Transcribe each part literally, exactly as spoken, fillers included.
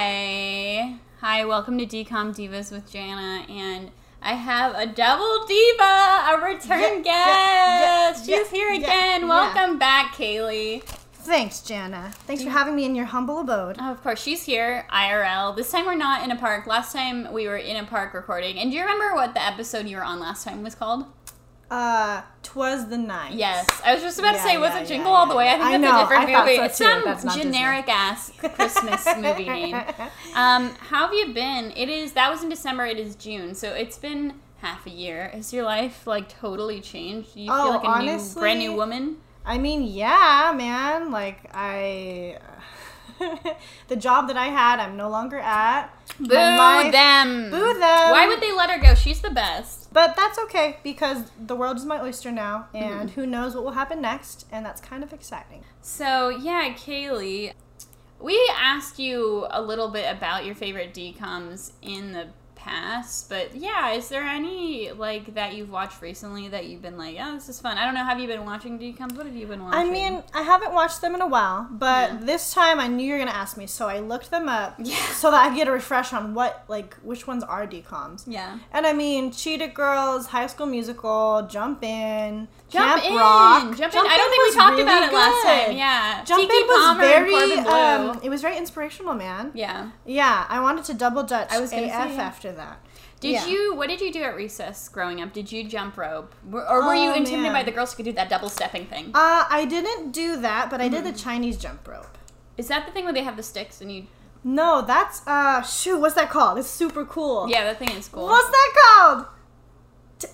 Hi. Hi, welcome to D COM Divas with Jana, and I have a double diva, a return yeah, guest. yeah, yeah, She's here yeah, again. yeah. Welcome back, Kaylee. Thanks, Jana. Thanks for having me in your humble abode. Oh, of course, she's here, I R L. This time we're not in a park. Last time we were in a park recording. And do you remember what the episode you were on last time was called? Uh, 'Twas the Night. Yes. I was just about Yeah, to say, was yeah, it Jingle yeah, All the Way? I think I that's know, a different I thought movie. so It's too. some That's not generic-ass Christmas movie name. Um, how have you been? It is, that was in December, it is June, so it's been half a year. Has your life, like, totally changed? Do you Oh, feel like a honestly, new, brand new woman? I mean, yeah, man. Like, I... the job that I had, I'm no longer at. Boo life- them. Boo them. Why would they let her go? She's the best. But that's okay, because the world is my oyster now, and Mm-hmm. who knows what will happen next, and that's kind of exciting. So, yeah, Kaylee, we asked you a little bit about your favorite D COMs in the past, but yeah, is there any, like, that you've watched recently that you've been like, oh, this is fun? I don't know, have you been watching D COMs? What have you been watching? I mean, I haven't watched them in a while, but Yeah. this time I knew you were going to ask me, so I looked them up Yeah. so that I get a refresh on what, like, which ones are D COMs. Yeah. And I mean, Cheetah Girls, High School Musical, Jump In, Jump Camp in! Rock. Jump, in! I don't think we was talked really about it last good. time. Yeah. Jump Kiki In was Palmer very, and Corbin Blue. um, it was very inspirational, man. Yeah. Yeah, I wanted to double dutch I was A gonna F say, yeah. after that. Did Yeah. you, what did you do at recess growing up? Did you jump rope? Or or were you Oh, intimidated man. by the girls who could do that double stepping thing? Uh, I didn't do that, but I did Mm-hmm. the Chinese jump rope. Is that the thing where they have the sticks and you... No, that's, uh, shoot, what's that called? It's super cool. Yeah, that thing is cool. What's that called? T-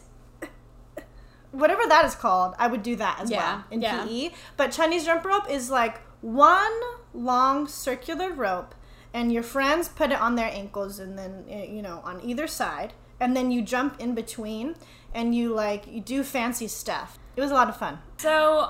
Whatever that is called, I would do that as Yeah, well in yeah. P E. But Chinese jump rope is like one long circular rope, and your friends put it on their ankles, and then eh, you know on either side, and then you jump in between, and you like you do fancy stuff. It was a lot of fun. So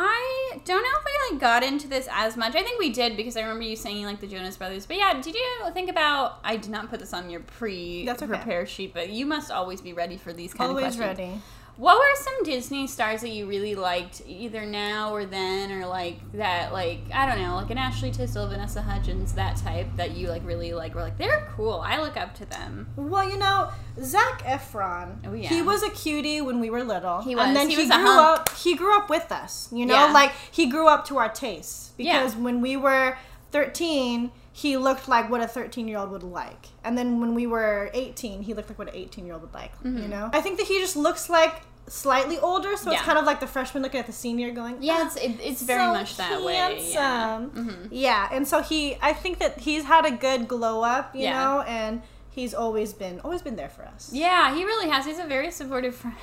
I don't know if I like got into this as much. I think we did because I remember you saying like the Jonas Brothers. But yeah, did you think about? I did not put this on your That's okay. pre-prepare sheet, but you must always be ready for these kind Always of questions. ready. What were some Disney stars that you really liked, either now or then, or like that, like I don't know, like an Ashley Tisdale, Vanessa Hudgens, that type that you like really like? Were like they're cool. I look up to them. Well, you know, Zac Efron, Oh, yeah. he was a cutie when we were little. He was. And then He he, was a grew hump. up he grew up with us. You know, Yeah. like he grew up to our tastes. Yeah. Because when we were thirteen, he looked like what a thirteen-year-old would like. And then when we were eighteen, he looked like what an eighteen-year-old would like, Mm-hmm. you know? I think that he just looks like slightly older, so it's Yeah. kind of like the freshman looking at the senior going, Yeah, "Ah, it's it, it's very so much that way. handsome." Yeah. Mhm. Yeah, and so he, I think that he's had a good glow up, you Yeah. know, and he's always been, always been there for us. Yeah, he really has. He's a very supportive friend.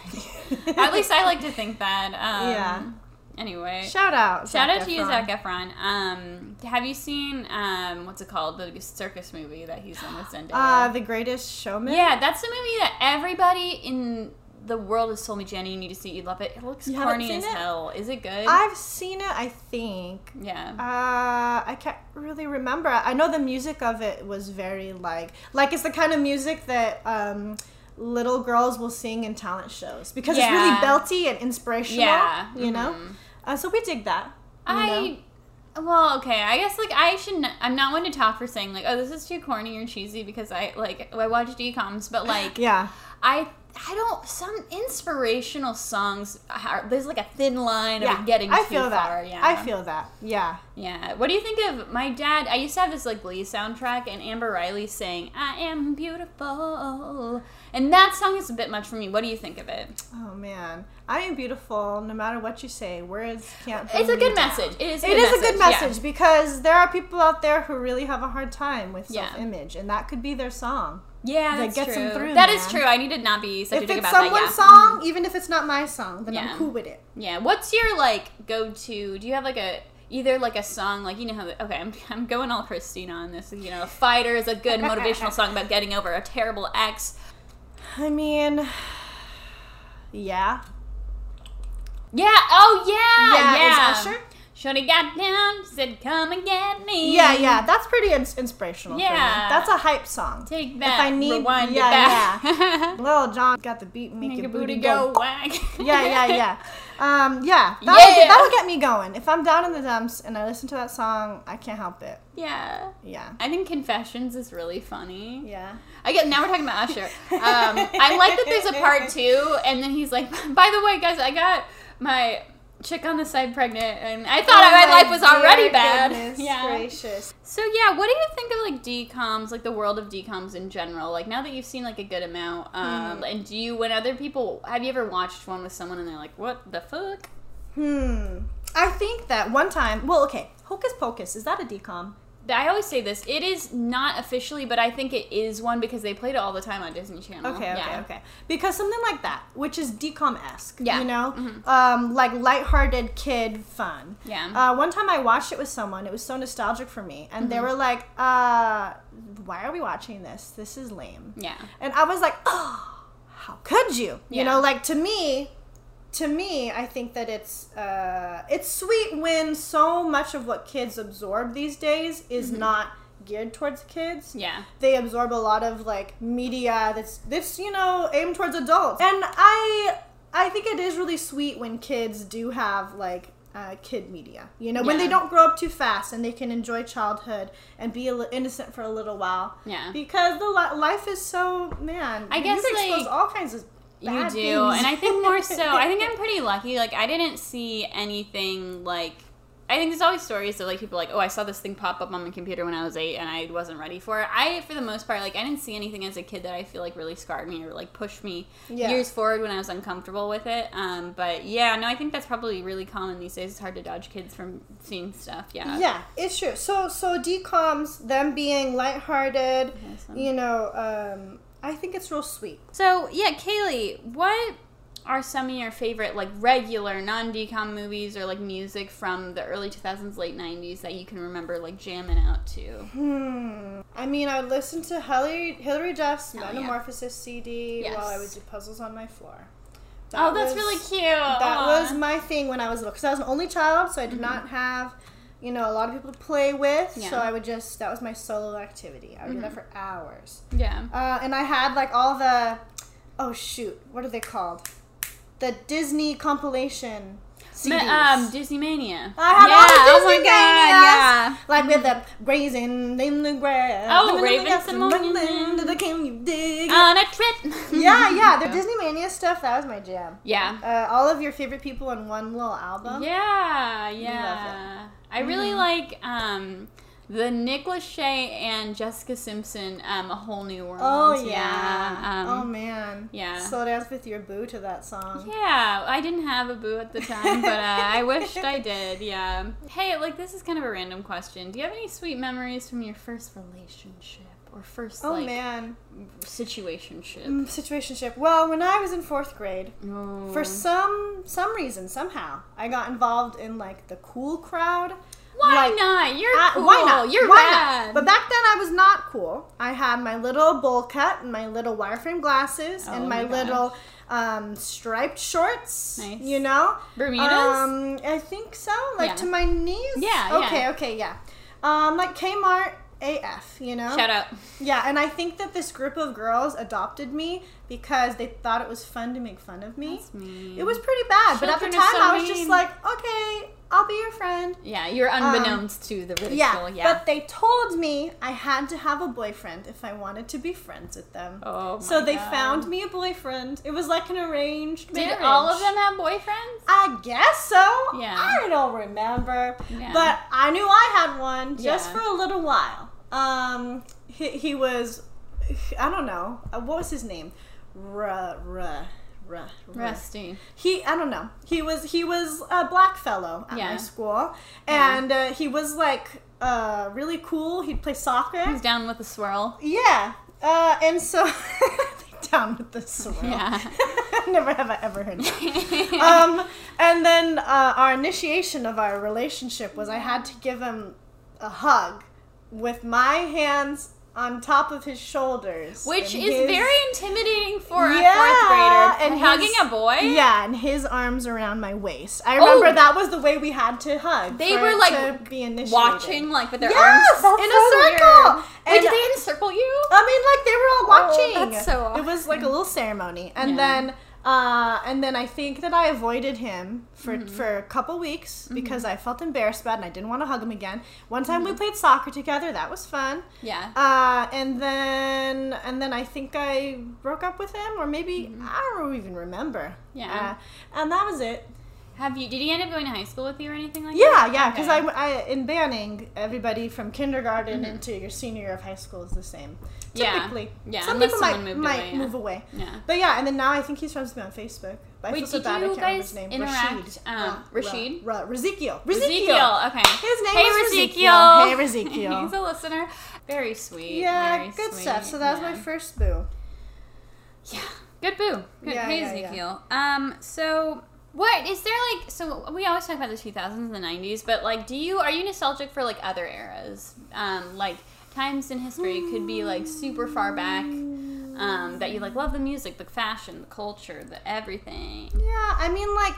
At least I like to think that. Um, Yeah. Anyway. Shout out. Shout Zac out to you, Efron. Zac Efron. Um, have you seen, um, what's it called? The circus movie that he's in with Zendaya. Uh, The Greatest Showman? yeah, that's the movie that everybody in the world has told me, Jenny, you need to see. You love it. It looks You haven't corny seen as it? hell. Is it good? I've seen it, I think. yeah. Uh, I can't really remember. I know the music of it was very, like, like it's the kind of music that, um, little girls will sing in talent shows. Because it's really Yeah. belty and inspirational, Yeah. you know? Mhm. Uh, so we dig that. you know? I well, okay. I guess like I shouldn't. I'm not one to talk for saying like, oh, this is too corny or cheesy because I like I watch D COMs, but like Yeah. I I don't. Some inspirational songs. Are, there's like a thin line Yeah. of getting I too feel that. far. Yeah, I feel that. Yeah. Yeah. What do you think of my dad? I used to have this like Glee soundtrack, and Amber Riley sang "I Am Beautiful," and that song is a bit much for me. What do you think of it? Oh man, I am beautiful no matter what you say. Words can't. It's a bring good me down. message. It is. A It good is a good yeah. message because there are people out there who really have a hard time with Yeah. self-image, and that could be their song. Yeah, that that's gets true. them through, That is man. true. I need to not be such a If dick it's about someone's that. Yeah. song, even if it's not my song, then Yeah. I'm cool with it. Yeah. What's your like go-to? Do you have like a either like a song like you know how the, okay I'm I'm going all Christina on this. You know, Fighter is a good motivational song about getting over a terrible ex. I mean, yeah, Yeah. Oh yeah. yeah. Yeah. Is Usher? Shorty got down, said, "Come and get me." Yeah, yeah. That's pretty ins- inspirational. For me. Yeah. That's a hype song. Take If that. I need, rewind yeah, it back. yeah. Lil Jon got the beat, make, Make your your booty booty go go. wag. Yeah, yeah, yeah. Um, yeah, that'll, Yeah. that'll get me going. If I'm down in the dumps and I listen to that song, I can't help it. Yeah. Yeah. I think Confessions is really funny. Yeah. I get now we're talking about Usher. Um, I like that there's a part two, and then he's like, by the way, guys, I got my chick on the side pregnant, and I thought Oh my my life was already dear bad. goodness Yeah. gracious. So yeah, what do you think of like D COMs, like the world of D COMs in general? Like now that you've seen like a good amount, um, Hmm. and do you when other people have you ever watched one with someone and they're like, what the fuck? Hmm. I think that one time, well, okay, Hocus Pocus, is that a D COM? I always say this. It is not officially, but I think it is one because they played it all the time on Disney Channel. Okay, okay, yeah. okay. Because something like that, which is D COM-esque, Yeah. you know? Mhm. Um, like lighthearted kid fun. Yeah. Uh, one time I watched it with someone, it was so nostalgic for me, and they Mhm. were like, uh, why are we watching this? This is lame. Yeah. And I was like, oh, how could you? You Yeah. know, like to me, to me, I think that it's uh, it's sweet when so much of what kids absorb these days is Mhm. not geared towards kids. Yeah. They absorb a lot of like media that's that's you know aimed towards adults, and I I think it is really sweet when kids do have like uh, kid media. You know, when Yeah. they don't grow up too fast and they can enjoy childhood and be a li- innocent for a little while. Yeah. Because the li- life is so man. I you guess, get exposed like, to all kinds of You bad do, things. and I think more so. I think I'm pretty lucky. Like I didn't see anything like. I think there's always stories of like people like, oh, I saw this thing pop up on my computer when I was eight, and I wasn't ready for it. I, for the most part, like I didn't see anything as a kid that I feel like really scarred me or like pushed me Yeah. years forward when I was uncomfortable with it. Um, but yeah, no, I think that's probably really common these days. It's hard to dodge kids from seeing stuff. Yeah. Yeah, it's true. So so D COMs, them being lighthearted, Awesome. you know, um, I think it's real sweet. So yeah, Kaylee, what are some of your favorite like regular non-D COM movies or like music from the early two thousands, late nineties that you can remember like jamming out to? Hmm. I mean, I would listen to Hillary, Hillary Duff's Oh, yeah. Metamorphosis C D Yes. while I would do puzzles on my floor. Oh, that's was- really cute. That Aw. was my thing when I was little. Because I was an only child, so I did not have, you know, a lot of people to play with. Yeah. So I would just, that was my solo activity. I would do that Mhm. for hours. Yeah. Uh, and I had like all the, oh shoot, what are they called? The Disney compilation C Ds. Ma- um, Disney Mania. I had yeah. all the oh my Disney god, Manias. Like with the grazing in the grass. Oh, And then we Raven got some Simone. running to the can you dig? yeah. On a trip. yeah, yeah, the Disney Mania stuff, that was my jam. Yeah. Uh, all of your favorite people in one little album. Yeah, yeah. I really Mhm. like um, the Nick Lachey and Jessica Simpson, um, A Whole New World. Oh, yeah. Um, oh, man. yeah. Slow dance with your boo to that song. Yeah, I didn't have a boo at the time, but uh, I wished I did, yeah. Hey, like, this is kind of a random question. Do you have any sweet memories from your first relationship or first, Oh, like, man. situationship? Mm, situationship. Well, when I was in fourth grade, Oh. for some some reason, somehow, I got involved in, like, the cool crowd. Why like, not? You're Uh, cool. Why not? You're why rad. Not? But back then I was not cool. I had my little bowl cut and my little wireframe glasses Oh and my my, gosh. little um, striped shorts. Nice. You know? Bermudas? Um, I think so. Like Yeah. to my knees? Yeah, yeah. Okay, okay, yeah. Um, like Kmart A F, you know? Shout out. Yeah, and I think that this group of girls adopted me because they thought it was fun to make fun of me. That's mean. It was pretty bad, but at the Children are time so I was mean. just like, okay, I'll be your friend. Yeah, you're unbeknownst to the ridicule. Yeah, Yeah. but they told me I had to have a boyfriend if I wanted to be friends with them. oh my so they God. found me a boyfriend. It was like an arranged Did marriage. all of them have boyfriends? I guess so. Yeah. I don't remember. Yeah. But I knew I had one just Yeah. for a little while. Um, he, he was, I don't know, uh, what was his name? Ruh, ruh, ruh, ruh. Rusty. He, I don't know. He was he was a black fellow at Yeah. my school, and uh, he was like uh, really cool. He'd play soccer. He's down with the swirl. Yeah, uh, and so down with the swirl. Yeah. Never have I ever heard that. um, and then uh, our initiation of our relationship was I had to give him a hug with my hands on top of his shoulders, Which and is his- very intimidating for a Yeah, fourth grader. and hugging his- a boy? Yeah, and his arms around my waist. I remember Oh. that was the way we had to hug. They for were, it like, to be initiated. Watching, like, with their Yes, arms That's in a so circle. weird. And- Wait, did they encircle you? I mean, like they were all watching. Oh, that's so It was like a little ceremony, and Yeah. then Uh, and then I think that I avoided him for, Mm-hmm. for a couple weeks because I felt embarrassed about it and I didn't want to hug him again. One time we played soccer together. That was fun. Yeah. Uh, and then and then I think I broke up with him, or maybe I don't even remember. Yeah. Uh, and that was it. Have you? Did he end up going to high school with you or anything like Yeah, that? yeah. Because Okay. I, I in Banning, everybody from kindergarten into your senior year of high school is the same. Yeah. Typically. Yeah, Some unless people might someone moved might away, yeah. move away. Yeah. But yeah, and then now I think he's friends with me on Facebook. But I Wait, feel so did bad. I you can't remember guys his name. interact? Rashid. Um, Ra- Rashid? Ra- Ra- Ezekiel. Ezekiel. Okay. His name hey, was Ezekiel. Ezekiel. Hey, Ezekiel. He's a listener. Very sweet. Yeah, Very good sweet. stuff. So that was Yeah. my first boo. Yeah. Good boo. Good. Yeah, hey, yeah, yeah. Ezekiel. Um. So. What is there like? So we always talk about the two thousands and the nineties, but like, do you are you nostalgic for like other eras? Um, like times in history could be like super far back. Um, that you like love the music, the fashion, the culture, the everything. Yeah, I mean, like,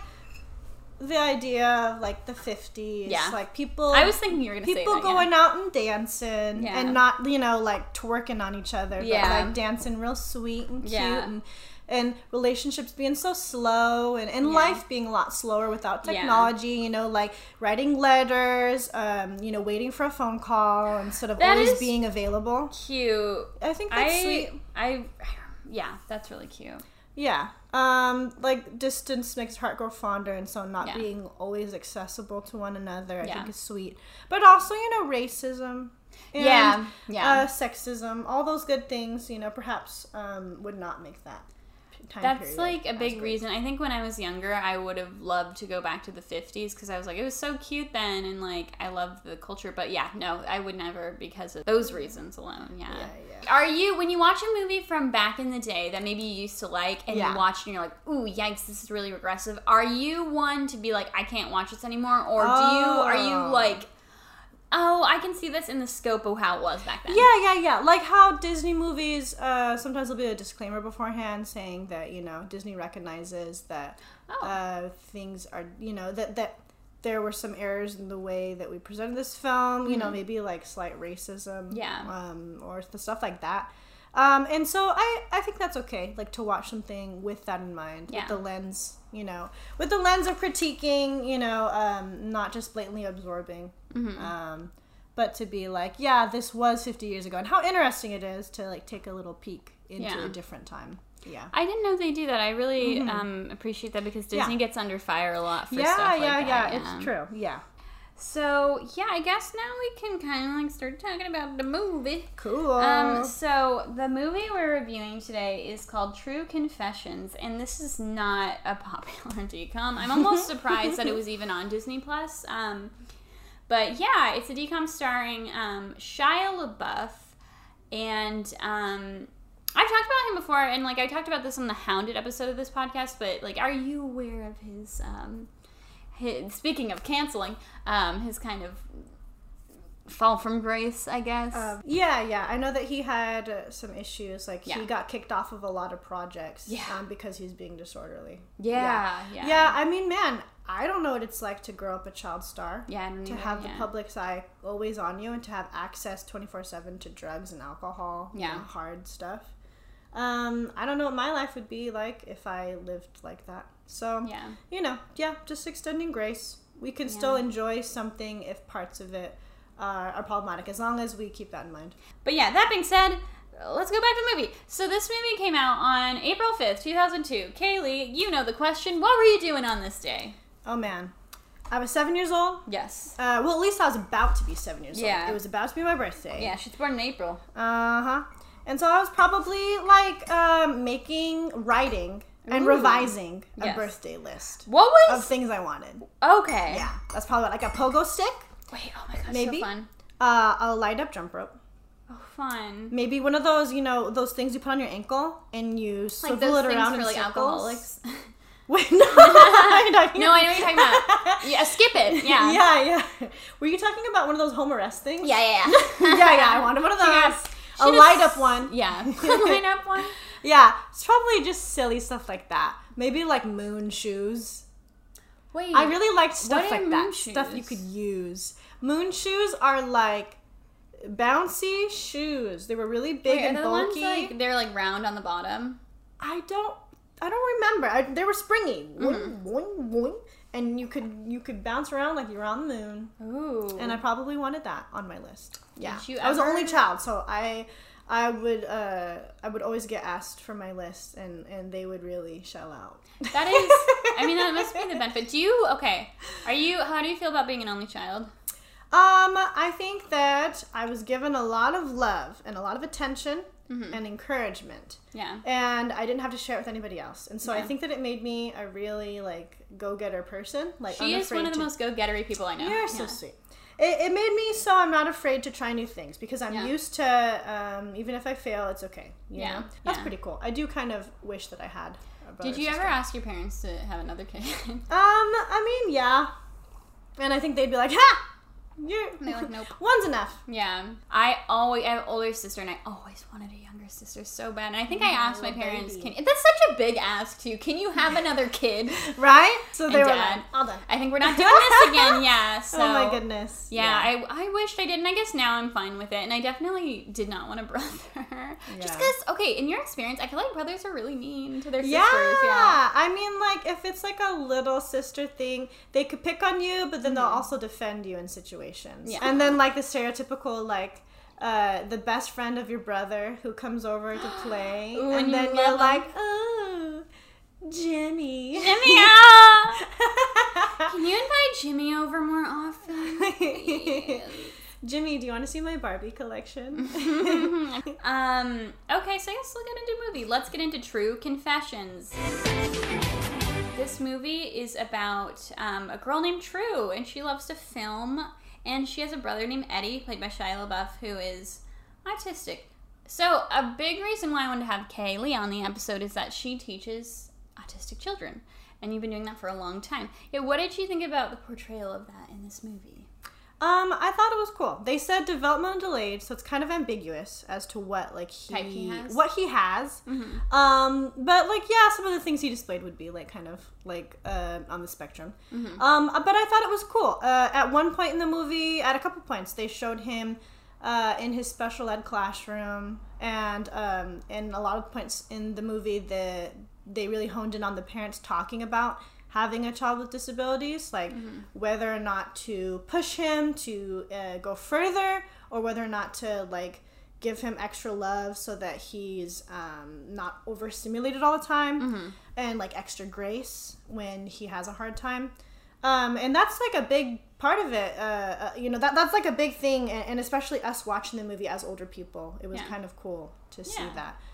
the idea of, like, the fifties. Yeah. Like, people... I was thinking you were gonna say People that. going yeah. out and dancing. Yeah. And not, you know, like, twerking on each other. Yeah. But, like, dancing real sweet and cute. Yeah. And, and relationships being so slow. And, and Yeah. life being a lot slower without Yeah. technology. You know, like, writing letters. Um, you know, waiting for a phone call instead of That always is being available. Cute. I think that's I, sweet. I, yeah, that's really cute. Yeah. Um, like, distance makes heart grow fonder, and so not Yeah. being always accessible to one another, I Yeah. think is sweet. But also, you know, racism. And, Yeah, yeah. Uh, sexism, all those good things, you know, perhaps um, would not make that p- time That's period like a as big great. reason. I think when I was younger, I would have loved to go back to the fifties because I was like, it was so cute then, and like I loved the culture. But yeah, no, I would never because of those reasons alone. Yeah. Yeah, yeah. Are you when you watch a movie from back in the day that maybe you used to like, and Yeah. you watch it and you're like, ooh, yikes, this is really regressive? Are you one to be like, I can't watch this anymore, or do you are you Oh. like, oh, I can see this in the scope of how it was back then? Yeah, yeah, yeah. Like how Disney movies, uh, sometimes there'll be a disclaimer beforehand saying that, you know, Disney recognizes that Oh. uh, things are, you know, that, that there were some errors in the way that we presented this film, you know, maybe like slight racism. Yeah. Um, or the stuff like that. Um, and so I, I think that's okay, like to watch something with that in mind, Yeah. with the lens, you know, with the lens of critiquing, you know, um, not just blatantly absorbing, Mm-hmm. um, but to be like, yeah, this was fifty years ago, and how interesting it is to like take a little peek into Yeah. a different time. Yeah. I didn't know they do that. I really um, appreciate that because Disney Yeah. gets under fire a lot for Yeah, stuff like yeah, that. yeah, it's true. Yeah. So, yeah, I guess now we can kind of like start talking about the movie. Cool. Um, so the movie we're reviewing today is called True Confessions, and this is not a popular D COM. I'm almost surprised that it was even on Disney Plus. Um, but yeah, it's a D COM starring um, Shia LaBeouf, and um, I've talked about him before, and like I talked about this on the Hounded episode of this podcast. But like, are you aware of his? Um, his speaking of canceling, um, his kind of fall from grace, I guess. Um, yeah, yeah. I know that he had uh, some issues. Like Yeah. he got kicked off of a lot of projects. Yeah. Um, because he's being disorderly. yeah, yeah, Yeah. I mean, man, I don't know what it's like to grow up a child star. Yeah, I don't To either, have yeah. the public's eye always on you, and to have access twenty-four seven to drugs and alcohol. you Yeah. know, hard stuff. Um, I don't know what my life would be like if I lived like that. So, Yeah. you know, yeah, just extending grace. We can still enjoy something if parts of it are, are problematic, as long as we keep that in mind. But yeah, that being said, let's go back to the movie. So this movie came out on April fifth, two thousand two. Kaylee, you know the question. What were you doing on this day? Oh, man. I was seven years old. Yes. Uh, well, at least I was about to be seven years Yeah. old. It was about to be my birthday. Yeah, she's born in April. Uh-huh. And so I was probably, like, um, making, writing, and Ooh. revising a Yes. birthday list What of was? things I wanted. Okay. Yeah. That's probably what, like a pogo stick, Wait, oh my gosh, Maybe. so fun. uh, a light-up jump rope. Oh, fun. Maybe one of those, you know, those things you put on your ankle and you Like swivel those it things around for in like circles. alcoholics. Wait, no. I know No, I know what you're talking about. Yeah, skip it. Yeah. Yeah, yeah. Were you talking about one of those home arrest things? Yeah, yeah, yeah. yeah, yeah. I wanted one of those. Yes. A She just- light up one. Yeah. Light up one. Yeah, it's probably just silly stuff like that. Maybe like moon shoes. Wait. I really liked stuff What are like moon that. Stuff you shoes? could use. Moon shoes are like bouncy shoes. They were really big Wait, and are the ones bulky. like they're like round on the bottom? I don't. I don't remember. I, they were springy. Mm-hmm. Boing, boing, boing. And you could you could bounce around like you were on the moon. Ooh. And I probably wanted that on my list. Yeah. Did you I was the ever- only child, so I I would uh, I would always get asked for my list, and, and they would really shell out. That is, I mean, that must be the benefit. Do you, okay, are you, how do you feel about being an only child? Um, I think that I was given a lot of love and a lot of attention mm-hmm. and encouragement. Yeah. And I didn't have to share it with anybody else. And so Yeah. I think that it made me a really, like, go-getter person. Like, She is one of the to... most go-gettery people I know. You're yeah. so sweet. It, it made me so I'm not afraid to try new things because I'm Yeah. used to, um, even if I fail, it's okay. You Yeah. know? That's Yeah. pretty cool. I do kind of wish that I had a brother Did you or ever sister. ask your parents to have another kid? Um, I mean, yeah. And I think they'd be like, ha! You're... And they're like, nope. One's enough. Yeah. I always, I have an older sister, and I always wanted a younger sister so bad. And I think I asked my little parents, baby. can, that's such a big ask, too. Can you have another kid? Right? So they And were Dad. like, all done. I think we're not doing this again. Yeah. So, Oh my goodness. Yeah, I, I wished I did, and I guess now I'm fine with it. And I definitely did not want a brother. Just Yeah. because, okay, in your experience, I feel like brothers are really mean to their sisters. Yeah. Yeah. I mean, like, if it's like a little sister thing, they could pick on you, but then they'll also defend you in situations. Yeah. And then, like, the stereotypical, like, uh, the best friend of your brother who comes over to play. Ooh, and and you then you're love like, him. oh, Jimmy. Jimmy, ah! Can you invite Jimmy over more often? Please? Jimmy, do you want to see my Barbie collection? um, okay, so I guess we'll get into movie. Let's get into True Confessions. This movie is about um, a girl named True, and she loves to film, and she has a brother named Eddie, played by Shia LaBeouf, who is autistic. So a big reason why I wanted to have Kaylee on the episode is that she teaches autistic children, and you've been doing that for a long time. Yeah, what did you think about the portrayal of that in this movie? Um, I thought it was cool. They said developmental delayed, so it's kind of ambiguous as to what like he, Type he has? what he has. Mm-hmm. Um, but like yeah, some of the things he displayed would be like kind of like uh, on the spectrum. Mm-hmm. Um, but I thought it was cool. Uh, at one point in the movie, at a couple points, they showed him uh, in his special ed classroom, and um, in a lot of points in the movie, the they really honed in on the parents talking about having a child with disabilities, like mm-hmm. whether or not to push him to uh, go further, or whether or not to like give him extra love so that he's um, not overstimulated all the time, mm-hmm. and like extra grace when he has a hard time. Um, and that's like a big part of it. Uh, uh, you know, that that's like a big thing, and, and especially us watching the movie as older people, it was Yeah. kind of cool to see Yeah. that.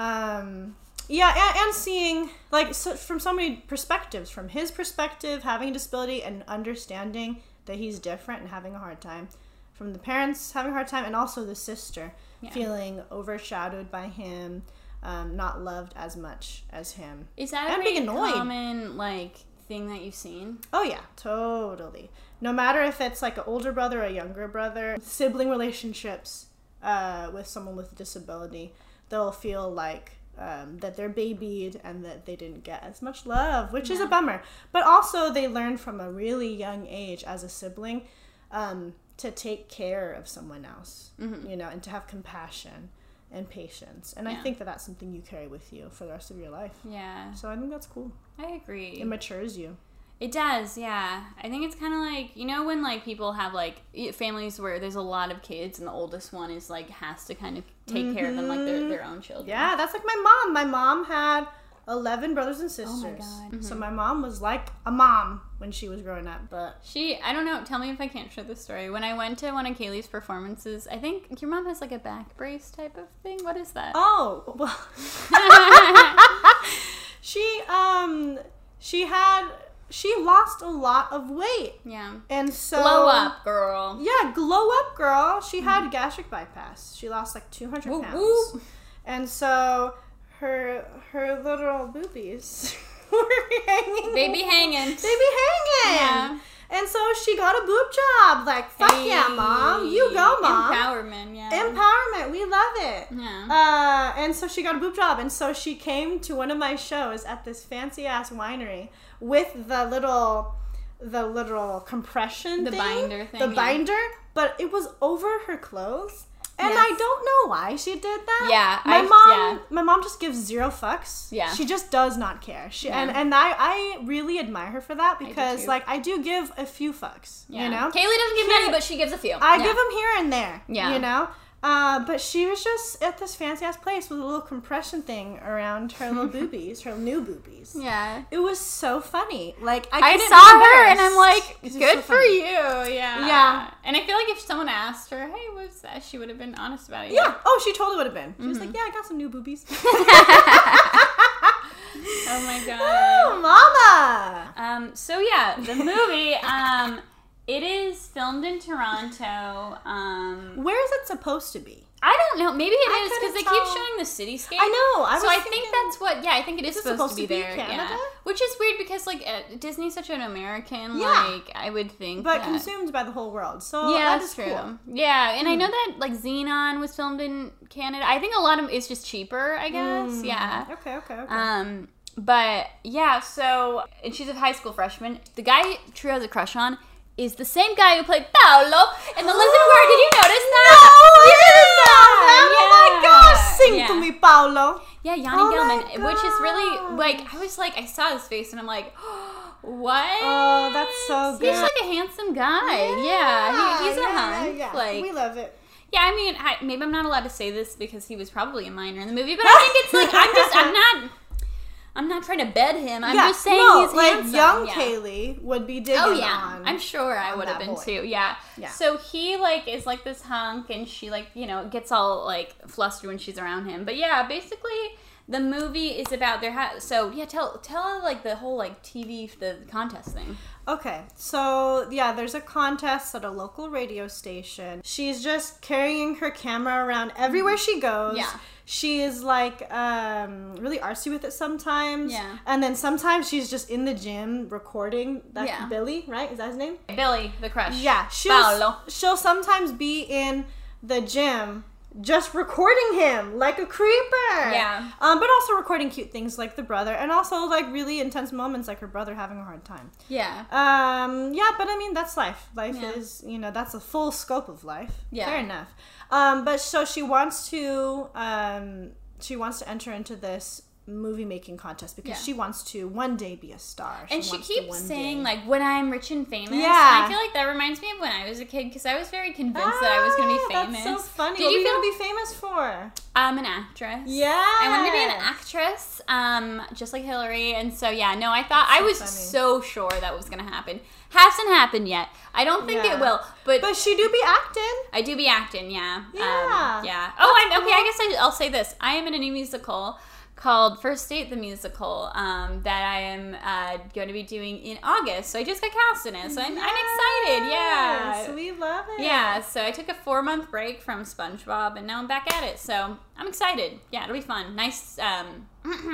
Um, Yeah, and, and seeing, like, so from so many perspectives. From his perspective, having a disability and understanding that he's different and having a hard time. From the parents having a hard time, and also the sister Yeah. feeling overshadowed by him, um, not loved as much as him. Is that a And pretty being annoyed. common, like, thing that you've seen? Oh, yeah, totally. No matter if it's, like, an older brother or a younger brother, sibling relationships uh, with someone with a disability, they'll feel like Um, that they're babied and that they didn't get as much love, which Yeah. is a bummer. But also they learn from a really young age as a sibling um, to take care of someone else, mm-hmm. you know, and to have compassion and patience. And Yeah. I think that that's something you carry with you for the rest of your life. Yeah, So I think that's cool. I agree. It matures you. It does, yeah. I think it's kind of like, you know, when like people have like families where there's a lot of kids and the oldest one is like has to kind of take mm-hmm. care of them like their their own children. Yeah, that's like my mom. My mom had eleven brothers and sisters. Oh my God. Mm-hmm. So my mom was like a mom when she was growing up. But She, I don't know, tell me if I can't share this story. When I went to one of Kaylee's performances, I think your mom has like a back brace type of thing. What is that? Oh, well. she um she had she lost a lot of weight. Yeah. And so Glow up, girl. Yeah, glow up, girl. She had gastric bypass. She lost like two hundred Woo, pounds. woo. And so her her little boobies were hanging. They be hanging. They be hanging. Yeah. And so she got a boob job. Like, fuck Hey. yeah, mom. You go, mom. Empowerment, yeah. Empowerment. We love it. Yeah. Uh, and so she got a boob job. And so she came to one of my shows at this fancy-ass winery with the little, the little compression The thing. binder thing, The yeah. binder. But it was over her clothes. And Yes. I don't know why she did that. Yeah, my I- mom. yeah. My mom just gives zero fucks. Yeah. she just does not care. She Yeah. and and I I really admire her for that do because too. like I do give a few fucks. Yeah. You know, Kaylee doesn't give Here- many, but she gives a few. I Yeah. give them here and there. Yeah. you know. Uh, but she was just at this fancy ass place with a little compression thing around her little boobies, her new boobies. Yeah. It was so funny. Like I, I couldn't saw be her and I'm embarrassed. like, It was good so for funny. you. Yeah. Yeah. And I feel like if someone asked her, hey, what's that? She would have been honest about it. Yeah. Oh, she totally would have been. She was Mm-hmm. like, yeah, I got some new boobies. Oh my god. Oh, mama. Um, so yeah, the movie, um, it is filmed in Toronto. Um, Where is it supposed to be? I don't know. Maybe it I is because they couldn't keep tell. showing the cityscape. I know. I so was I think thinking, that's what. Yeah, I think it is Is it supposed, supposed to be to be there. Canada? Yeah, which is weird because like uh, Disney's such an American. Yeah. Like I would think, but that, consumed by the whole world. So yeah, that that's is true. cool. Yeah, and I Hmm. know that like Xenon was filmed in Canada. I think a lot of it's just cheaper. I guess. Mm. Yeah. Okay, okay, okay. Um, but yeah, so and she's a high school freshman. The guy Trio has a crush on is the same guy who played Paolo in The Lizard Word. Did you notice that? No, You I didn't know didn't that. know? Oh my gosh, sing Yeah. to me, Paolo. Yeah, Yanni Oh my Gellman, which is really God. like I was like I saw his face and I'm like, what? Oh, that's so good. He's like a handsome guy. Yeah, he, he's a yeah, hunk. Yeah, yeah. Like, we love it. yeah, I mean, I, maybe I'm not allowed to say this because he was probably a minor in the movie, but I think it's like I'm just I'm not I'm not trying to bed him. I'm yeah, just saying no, he's like handsome. young yeah. Kaylee would be digging Oh yeah, on. I'm sure I on would have that been boy. too. Yeah. Yeah. So he like is like this hunk, and she like you know gets all like flustered when she's around him. But yeah, basically the movie is about their ha- so yeah. Tell tell like the whole like T V the contest thing. Okay, so yeah, there's a contest at a local radio station. She's just carrying her camera around everywhere she goes. Yeah. She is like um, really artsy with it sometimes. Yeah. And then sometimes she's just in the gym recording. That's Yeah. Billy, right? Is that his name? Billy the crush. Yeah. She'll, Paolo. she'll sometimes be in the gym just recording him like a creeper. Yeah. Um, but also recording cute things like the brother and also like really intense moments like her brother having a hard time. Yeah. Um, yeah, but I mean, that's life. Life Yeah. is, you know, that's a full scope of life. Yeah. Fair enough. Um, but so she wants to, um, she wants to enter into this movie making contest because Yeah. she wants to one day be a star. And she wants to keeps one saying day- like when I'm rich and famous. Yeah. And I feel like that reminds me of when I was a kid because I was very convinced that I was going to be Ah, famous. That's so funny. Did what you are you feel? going to be famous for? I'm an actress. Yeah. I wanted to be an actress, um, just like Hillary, and so yeah, no, I thought I so was funny. so sure that was gonna happen. Hasn't happened yet. I don't think Yeah. it will, but, But she do be acting. I do be acting. Yeah, Yeah. um, yeah. Oh, I, That's okay. I cool. guess I, I'll say this: I am in a new musical called First Date the Musical um, that I am uh, going to be doing in August. So I just got cast in it, so I'm, I'm excited. Yeah. Yes, we love it. Yeah, so I took a four month break from SpongeBob and now I'm back at it. So I'm excited. Yeah, it'll be fun. Nice, um,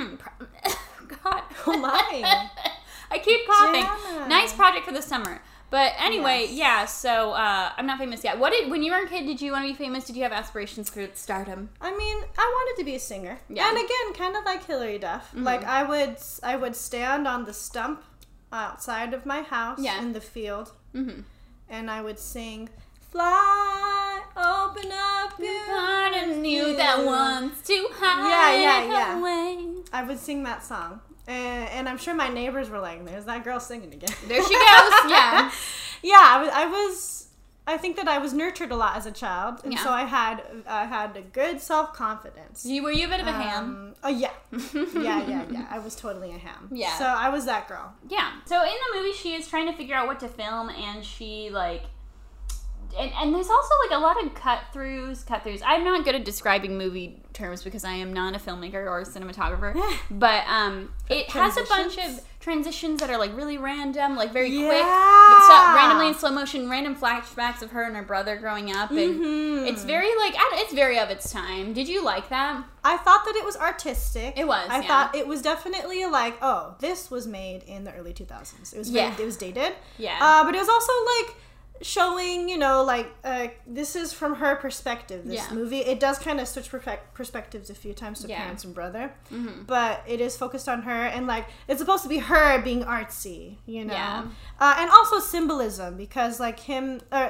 God. Oh my. I keep coughing. Jana. Nice project for the summer. But anyway, Yes. yeah, so uh, I'm not famous yet. What did, when you were a kid, did you want to be famous? Did you have aspirations for stardom? I mean, I wanted to be a singer. Yeah. And again, kind of like Hilary Duff. Like I would I would stand on the stump outside of my house Yeah. in the field Mm-hmm. and I would sing Fly, open up your Part of you field." that wants to hide Yeah, yeah, yeah. away. I would sing that song. And, and I'm sure my neighbors were like, there's that girl singing again. There she goes. Yeah. Yeah, I was, I was I think that I was nurtured a lot as a child, and Yeah. so I had I had a good self confidence. You, were you a bit of a ham? Oh yeah, yeah, yeah, yeah. I was totally a ham. Yeah. So I was that girl. Yeah. So in the movie, she is trying to figure out what to film, and she like, and, and there's also like a lot of cut throughs, cut throughs. I'm not good at describing movie terms because I am not a filmmaker or a cinematographer, but um, it has a bunch Transitions? of transitions that are like really random, like very Yeah. quick, but so, randomly in slow motion, random flashbacks of her and her brother growing up, and Mhm. it's very like I don't- it's very of its time. Did you like that? I thought that it was artistic. It was, I yeah. thought it was definitely like, oh, this was made in the early two thousands. It was very, Yeah. it was dated. Yeah. Uh, but it was also like showing, you know, like uh, this is from her perspective. This Yeah. movie, it does kind of switch perfect perspectives a few times to Yeah. parents and brother, Mhm. but it is focused on her, and like it's supposed to be her being artsy, you know, Yeah. uh, and also symbolism because like him. Uh,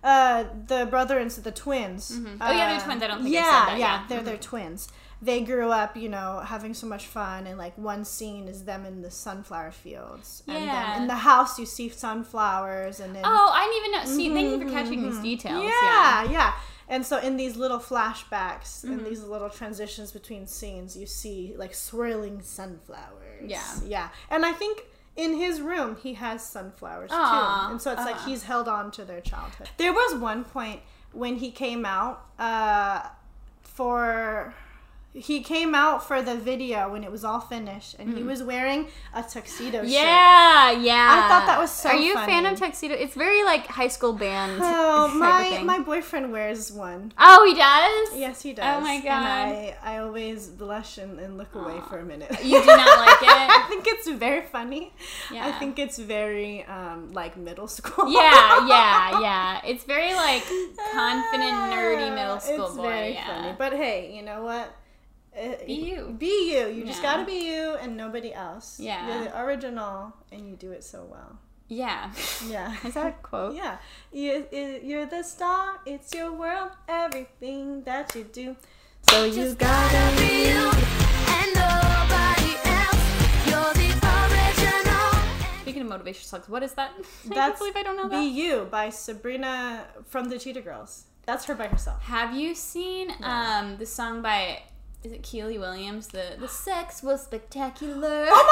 uh, the brother and the twins. Mm-hmm. Uh, Oh yeah, they're twins. I don't think yeah, I said that. yeah, Yeah, they're mm-hmm. they're twins. They grew up, you know, having so much fun, and like one scene is them in the sunflower fields, and Yeah. then in the house you see sunflowers, and then Oh, I didn't even know. See, thank you for catching these details. yeah, yeah. And so in these little flashbacks and Mhm. these little transitions between scenes, you see like swirling sunflowers. Yeah. Yeah. And I think in his room he has sunflowers Aw, too. And so it's like uh-huh. he's held on to their childhood. There was one point when he came out uh, for he came out for the video when it was all finished, and he was wearing a tuxedo shirt. Yeah, yeah. I thought that was so Are you a fan funny. of tuxedo? It's very like high school band. Oh, type of my thing. my boyfriend wears one. Oh, he does? Yes, he does. Oh my God. And I, I always blush and, and look away Aw. for a minute. You do not like it? I think it's very funny. Yeah. I think it's very um, like middle school. Yeah, yeah, yeah. It's very like confident, nerdy middle school it's boy. very yeah. funny. But hey, you know what? Uh, Be you. Be you. You just Yeah. gotta be you and nobody else. Yeah. You're the original and you do it so well. Yeah. Yeah. Is that a quote? Yeah. You, you're the star. It's your world. Everything that you do. So you Just gotta gotta be be you and nobody else. You're the original. Speaking of motivational songs, what is that? I can't That's believe I don't know Be that. You by Sabrina from the Cheetah Girls. That's her by herself. Have you seen um the song by is it Keely Williams? The the sex was spectacular. Oh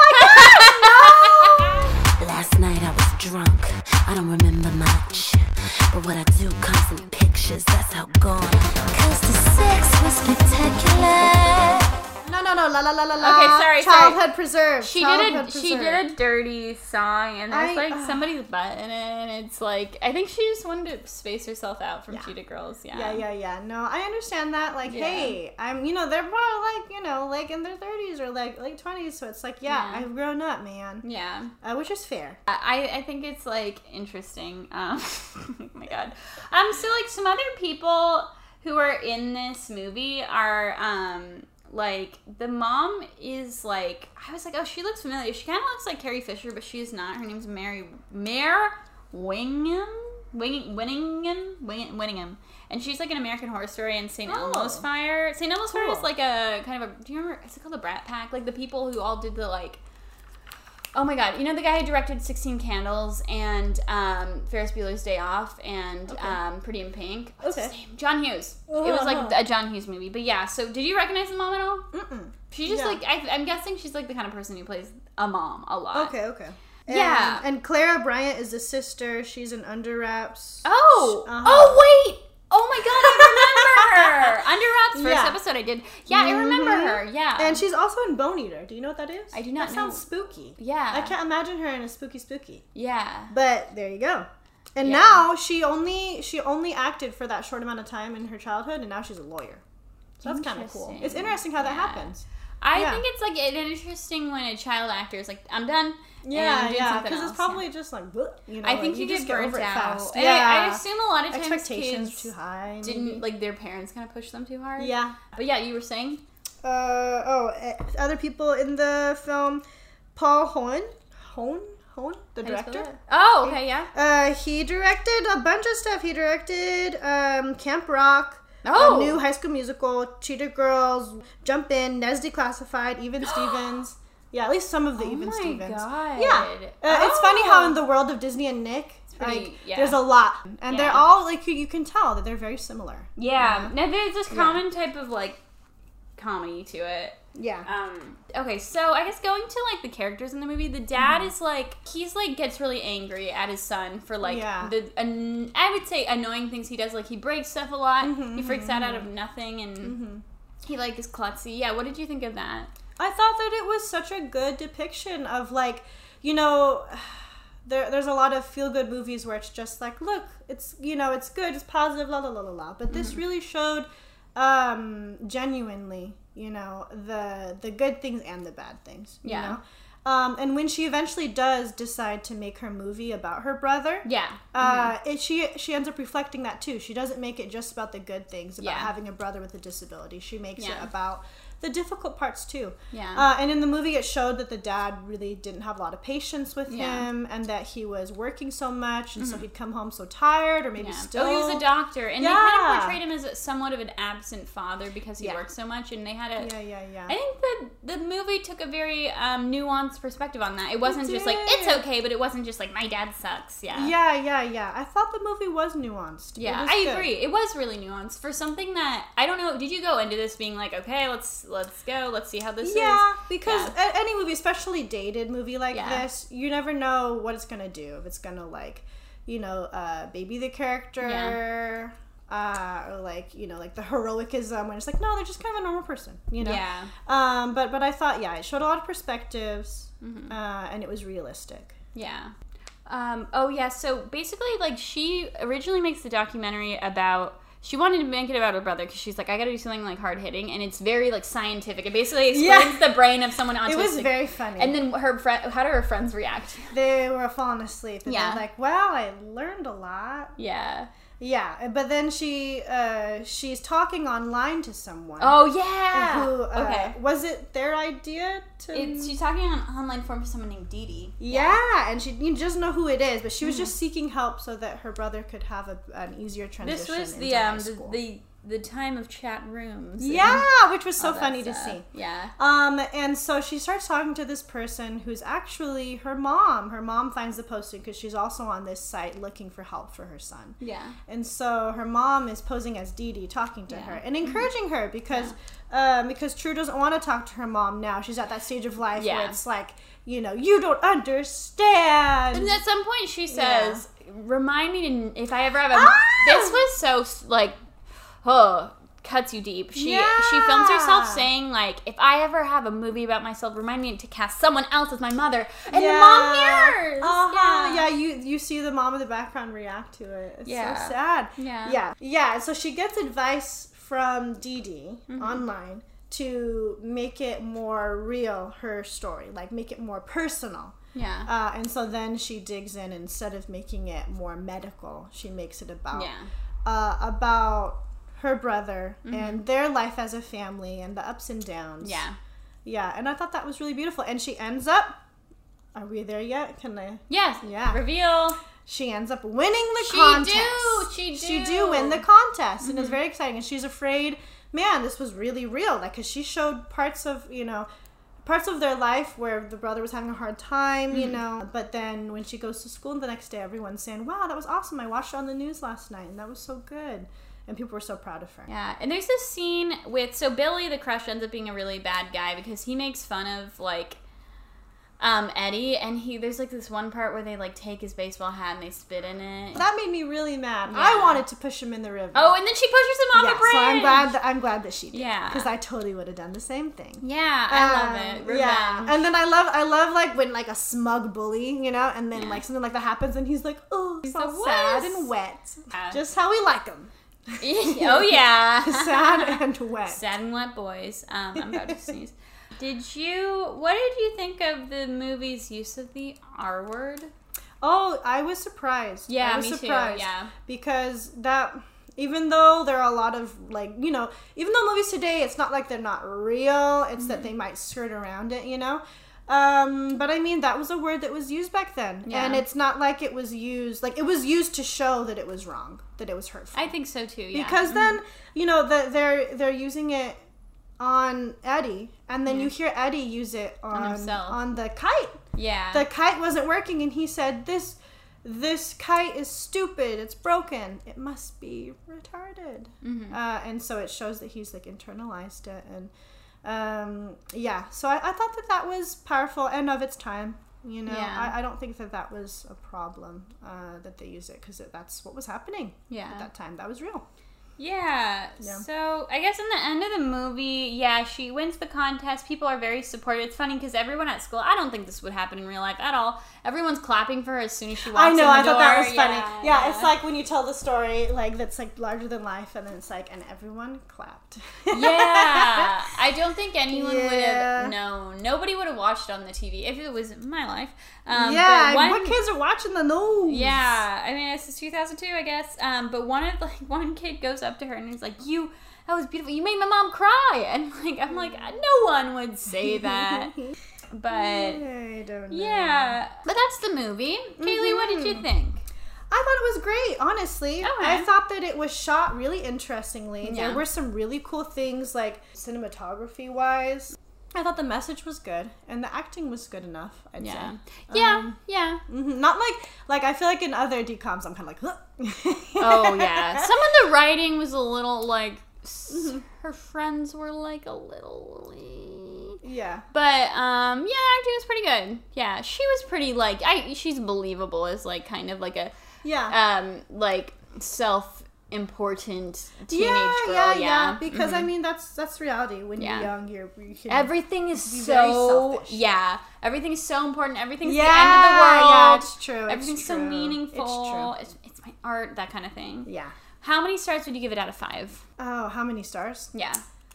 my gosh, no! Last night I was drunk. I don't remember much. But what I do comes in pictures. That's how gone. Cause the sex was spectacular. No, no, no, la la la la la. Okay, sorry, sorry. Childhood preserved. She Childhood did a she preserved. did a dirty song, and there's I- like ugh. somebody's butt in it, and it's like I think she just wanted to space herself out from Yeah. Cheetah Girls. Yeah, Yeah, yeah, yeah. No, I understand that. Like, Yeah. hey, I'm, you know, they're probably like, you know, like in their thirties or like late twenties. So it's like, yeah, Yeah. I've grown up, man. yeah. Uh, which is fair. I, I think it's like interesting. Um, oh my god. Um, so like some other people who are in this movie are um like the mom is like I was like oh she looks familiar. She kind of looks like Carrie Fisher, but she's not. Her name's Mary Mare Wingham. Wing, Winningham, Wing, Winningham, and she's like an American Horror Story and Saint Oh. Elmo's Fire. Saint Elmo's Fire Cool. is like a kind of a. Do you remember? Is it called the Brat Pack? Like the people who all did the like. Oh my god! You know the guy who directed Sixteen Candles and um, Ferris Bueller's Day Off and Okay. um, Pretty in Pink. What's his Okay. name? John Hughes. It was like Uh-huh. a John Hughes movie. But yeah, so did you recognize the mom at all? Mm-mm. She's just Yeah. like I, I'm guessing she's like the kind of person who plays a mom a lot. Okay, okay. Yeah. And, and Clara Bryant is the sister. She's in Under Wraps. Oh, Uh-huh. oh wait! Oh my god, I remember her. Under Wraps first Yeah. episode I did. Yeah, I remember Mhm. her. Yeah, And she's also in Bone Eater. Do you know what that is? I do not That know. sounds spooky. Yeah. I can't imagine her in a spooky spooky. yeah. But there you go. And Yeah. now she only she only acted for that short amount of time in her childhood, and now she's a lawyer. So that's kind of cool. Interesting. It's interesting how that Yeah. happens. I Yeah. think it's like an interesting when a child actor is like, I'm done. and Yeah, I'm doing yeah, something because else. it's probably just like, bleh, you know, I think like, you, just get burnt over it out. fast. And Yeah, I, I assume a lot of times expectations kids too high. didn't maybe. like their parents kind of push them too hard. Yeah. But yeah, you were saying. Uh oh, eh, other people in the film, Paul Hoen, Hoen, Hoen, the How do you spell director. that? Oh, okay, yeah. Uh, he directed a bunch of stuff. He directed um, Camp Rock. Oh. A new High School Musical, Cheetah Girls, Jump In, Nes Declassified, Even Stevens. Yeah, at least some of the Oh Even my Stevens. God. Yeah. Uh, It's funny Oh. how in the world of Disney and Nick, pretty- like, yeah. there's a lot. And they're Yeah. all, like, you, you can tell that they're very similar. Yeah. Now there's this common type of like comedy to it. Yeah. Um, okay, so I guess going to like the characters in the movie, the dad Mm-hmm. is like he's like gets really angry at his son for like Yeah. the an- I would say annoying things he does. Like he breaks stuff a lot. Mm-hmm, he freaks out out of nothing, and he like is klutzy. Yeah, what did you think of that? I thought that it was such a good depiction of, like, you know, there, there's a lot of feel-good movies where it's just like, look, it's, you know, it's good, it's positive, la la la la la. But this really showed um, genuinely, you know, the the good things and the bad things, you Yeah. know? Um, and when she eventually does decide to make her movie about her brother, Yeah. uh, it, she she ends up reflecting that too. She doesn't make it just about the good things, about Yeah. having a brother with a disability. She makes Yeah. it about the difficult parts too. Yeah. Uh, and in the movie, it showed that the dad really didn't have a lot of patience with Yeah. him, and that he was working so much, and mm-hmm. so he'd come home so tired, or maybe yeah. still. Oh, he was a doctor, and yeah. they kind of portrayed him as somewhat of an absent father because he yeah. worked so much, and they had a. Yeah, yeah, yeah. I think the the movie took a very um, nuanced perspective on that. It wasn't it just like it's okay, but it wasn't just like my dad sucks. Yeah. Yeah, yeah, yeah. I thought the movie was nuanced. Yeah, I good. agree. It was really nuanced for something that I don't know. Did you go into this being like, okay, let's let's go, let's see how this yeah, is? Because yeah, any movie, especially dated movie like yeah. this, you never know what it's gonna do. If it's gonna like, you know, uh, baby the character, yeah. uh, or like you know, like the heroicism when it's like, no, they're just kind of a normal person, you know. Yeah. Um, but but I thought, yeah, it showed a lot of perspectives, mm-hmm. uh, and it was realistic. Yeah. Um, oh yeah, so basically, like, she originally makes the documentary about, she wanted to make it about her brother, because she's like, I gotta do something, like, hard-hitting, and it's very, like, scientific. It basically explains yeah. the brain of someone autistic. It was very funny. And then her friend, how do her friends react? They were falling asleep, and yeah. they're like, well, I learned a lot. Yeah. Yeah, but then she uh, she's talking online to someone. Oh yeah. Who? Uh, okay. Was it their idea to? It's, she's talking on an online forum with someone named Dee Dee. Yeah, yeah, and she you doesn't know who it is, but she was mm-hmm. just seeking help so that her brother could have a, an easier transition. This was into the um high school. the, the the time of chat rooms. Yeah, which was so funny stuff. to see. Yeah. Um, and so she starts talking to this person who's actually her mom. Her mom finds the posting because she's also on this site looking for help for her son. Yeah. And so her mom is posing as Dee Dee, talking to yeah. her and encouraging mm-hmm. her because, yeah. um, because True doesn't want to talk to her mom now. She's at that stage of life yeah. where it's like, you know, you don't understand. And at some point she says, yeah. "Remind me to, if I ever have a." Ah! This was so like, oh. Cuts you deep. She yeah. she films herself saying like, if I ever have a movie about myself, remind me to cast someone else as my mother. And yeah. the mom hears. Uh-huh. Yeah. yeah, you you see the mom in the background react to it. It's yeah. so sad. Yeah. Yeah. Yeah. So she gets advice from Dee Dee mm-hmm. online to make it more real, her story, like make it more personal. Yeah. Uh, and so then she digs in, instead of making it more medical, she makes it about yeah. uh, about her brother mm-hmm. and their life as a family and the ups and downs. Yeah. Yeah, and I thought that was really beautiful. And she ends up, are we there yet? Can I? Yes. Yeah. Reveal. She ends up winning the she contest. Do. She do. She do win the contest. Mm-hmm. And it's very exciting. And she's afraid, man, this was really real. Like, because she showed parts of, you know, parts of their life where the brother was having a hard time, you mm-hmm. know. But then when she goes to school the next day, everyone's saying, wow, that was awesome. I watched it on the news last night, and that was so good. And people were so proud of her. Yeah, and there's this scene with, so Billy, the crush, ends up being a really bad guy because he makes fun of, like, um, Eddie, and he, there's, like, this one part where they, like, take his baseball hat and they spit in it. That made me really mad. Yeah. I wanted to push him in the river. Oh, and then she pushes him off yeah, the bridge! so I'm glad that, I'm glad that she did. Yeah. Because I totally would have done the same thing. Yeah, I um, love it. Revenge. Yeah, and then I love, I love, like, when, like, a smug bully, you know, and then, yeah. like, something like that happens, and he's like, oh, he's so so sad wuss. and wet. Yeah. Just how we like him. Oh, yeah. Sad and wet. Sad and wet boys. Um, I'm about to sneeze. Did you, what did you think of the movie's use of the R word? Oh, I was surprised. Yeah, I was me surprised too, yeah. Because that, even though there are a lot of, like, you know, even though movies today, it's not like they're not real, it's mm-hmm. that they might skirt around it, you know? Um, but I mean, that was a word that was used back then. Yeah. And it's not like it was used, like, it was used to show that it was wrong, that it was hurtful. I think so too, yeah. Because mm-hmm. then, you know, the, they're they're using it on Eddie, and then yeah. you hear Eddie use it on, on himself. On the kite. Yeah. The kite wasn't working, and he said, this this kite is stupid, it's broken, it must be retarded. Mm-hmm. Uh, and so it shows that he's, like, internalized it, and um yeah so I, I thought that that was powerful and of its time, you know. yeah. I, I don't think that that was a problem uh that they use it, because that's what was happening yeah. at that time. That was real. Yeah. yeah. So I guess in the end of the movie, yeah, she wins the contest. People are very supportive. It's funny because everyone at school, I don't think this would happen in real life at all. Everyone's clapping for her as soon as she walks in the door. I know, I thought that was funny. Yeah, yeah, yeah, it's like when you tell the story, like, that's, like, larger than life, and then it's like, and everyone clapped. Yeah. I don't think anyone yeah. would have known. Nobody would have watched it on the T V if it was my life. Um, yeah, but one, what kids are watching the news? Yeah, I mean, this is two thousand two, I guess. Um, but one of, like, one kid goes up to her and he's like, you that was beautiful. You made my mom cry. And like, I'm like, no one would say that. But I don't know. yeah, but that's the movie. Mm-hmm. Kaylee, what did you think? I thought it was great, honestly. Okay. I thought that it was shot really interestingly. Yeah. There were some really cool things, like cinematography-wise. I thought the message was good, and the acting was good enough, I'd Yeah. say. Yeah, Um, yeah. mhm. Not like, like, I feel like in other D COMs, I'm kind of like, huh. Oh, yeah. Some of the writing was a little, like, mm-hmm. her friends were, like, a little... Yeah. But, um, yeah, the acting was pretty good. Yeah, she was pretty, like, I. she's believable as, like, kind of like a, Yeah. um, like, self-important teenage yeah, girl. yeah, Yeah, yeah. Because, mm-hmm. I mean, that's that's reality. When Yeah. you're young, you're... You can Everything is be very so... selfish. Yeah. Everything is so important. Everything's yeah, the end of the world. Yeah, it's true. It's Everything's so true. meaningful. It's true. It's, it's my art, that kind of thing. Yeah. How many stars would you give it out of five? Oh, how many stars? Yeah.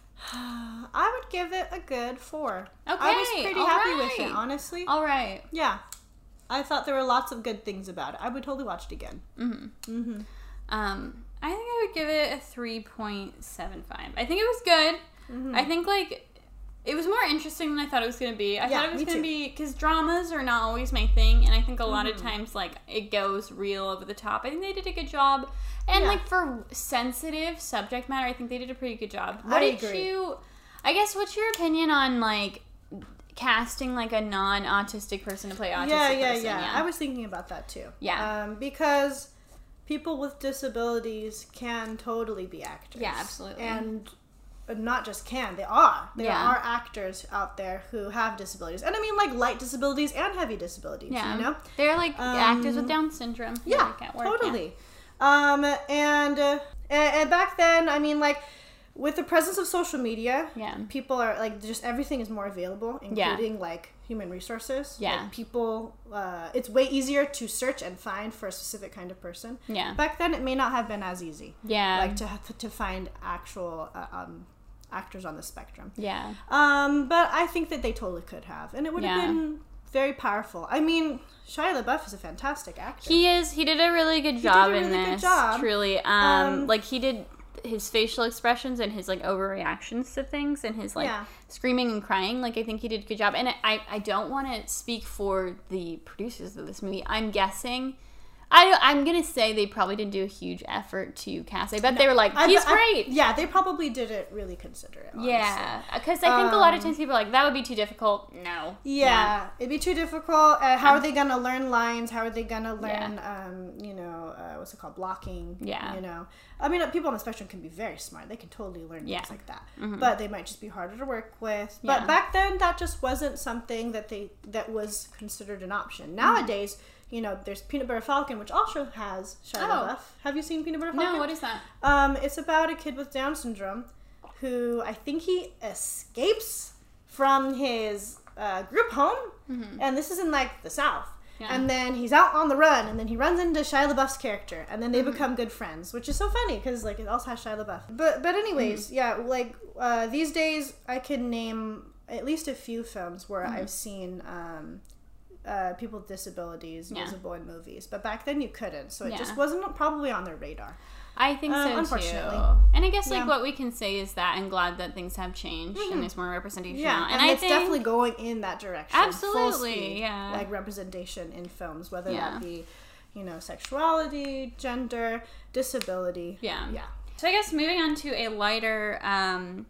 I would give it a good four. Okay, I was pretty all happy right. with it, honestly. All right. Yeah. I thought there were lots of good things about it. I would totally watch it again. Mm-hmm. Mm-hmm. Um, I think I would give it a three point seven five. I think it was good. Mm-hmm. I think, like, it was more interesting than I thought it was going to be. I Yeah, thought it was me going to too. be... Because dramas are not always my thing. And I think a lot Mm-hmm. of times, like, it goes real over the top. I think they did a good job. And, Yeah. like, for sensitive subject matter, I think they did a pretty good job. What I did agree. you... I guess, what's your opinion on, like, casting, like, a non-autistic person to play autistic Yeah, yeah, person? yeah, I was thinking about that too. Yeah. Um, because people with disabilities can totally be actors. Yeah, absolutely. And not just can, they are. There Yeah. are actors out there who have disabilities. And I mean, like, light disabilities and heavy disabilities, Yeah. you know? They're, like, Um, actors with Down syndrome. Yeah, Like, at work, totally. Um, and, uh, and and back then, I mean, like, with the presence of social media, Yeah. people are like just everything is more available, Yeah. including like human resources. Yeah. Like, people, uh, it's way easier to search and find for a specific kind of person. Yeah. Back then, it may not have been as easy. Yeah. Like to have to find actual uh, um, actors on the spectrum. Yeah. Um, but I think that they totally could have, and it would have Yeah. been very powerful. I mean, Shia LaBeouf is a fantastic actor. He is. He did a really good did job a in really good this. job. Truly. Um, Um, like he did his facial expressions and his like overreactions to things and his like Yeah. screaming and crying. Like I think he did a good job. And I I don't want to speak for the producers of this movie. I'm guessing. I, I'm gonna say they probably didn't do a huge effort to cast. I bet they were like, I- he's I- great. Yeah, they probably didn't really consider it. Honestly. Yeah, because I think a lot of Um, times people are like, that would be too difficult. No. Yeah, it'd be too difficult. Uh, how are they gonna learn lines? How are they gonna learn, Yeah. um, you know, uh, what's it called, blocking? Yeah. You know, I mean, people on the spectrum can be very smart. They can totally learn Yeah. things like that. Mhm. But they might just be harder to work with. Yeah. But back then, that just wasn't something that they that was considered an option. Mm-hmm. Nowadays, you know, there's Peanut Butter Falcon, which also has Shia Oh. LaBeouf. Have you seen Peanut Butter Falcon? No, what is that? Um, it's about a kid with Down syndrome who I think he escapes from his uh, group home, and this is in like the South. Yeah. And then he's out on the run, and then he runs into Shia LaBeouf's character, and then they become good friends, which is so funny because like it also has Shia LaBeouf. But but anyways, yeah, like uh, these days I can name at least a few films where I've seen. Um, Uh, people with disabilities Yeah. visible in movies, but back then you couldn't, so it Yeah. just wasn't probably on their radar. I think Um, so unfortunately. too. And I guess like Yeah. what we can say is that I'm glad that things have changed and there's more representation Yeah, now. and, And, I it's think definitely going in that direction. full Absolutely, speed, yeah. like representation in films, whether Yeah. that be, you know, sexuality, gender, disability. Yeah. yeah. So I guess moving on to a lighter um,